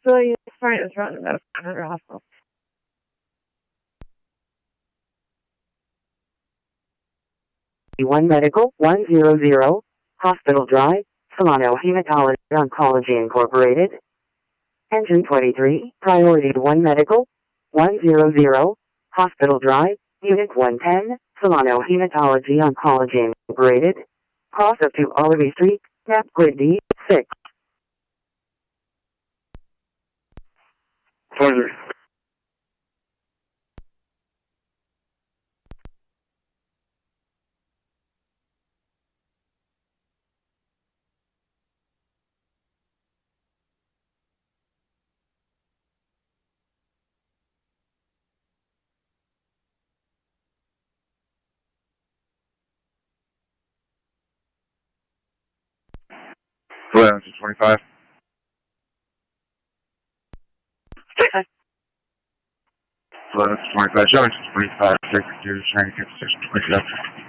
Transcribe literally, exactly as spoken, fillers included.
So you find it's running about a hundred hospital. One Medical, one hundred, Hospital Drive, Solano Hematology Oncology Incorporated. Engine twenty-three, Priority to one Medical, one hundred, Hospital Drive, Unit one ten, Solano Hematology Oncology Incorporated. Cross of two Olive Street, Napquid D, six. Pleasure. Well, twenty-five. Well, twenty-five, seven, twenty-five, six, two, trying to get six, twenty-seven.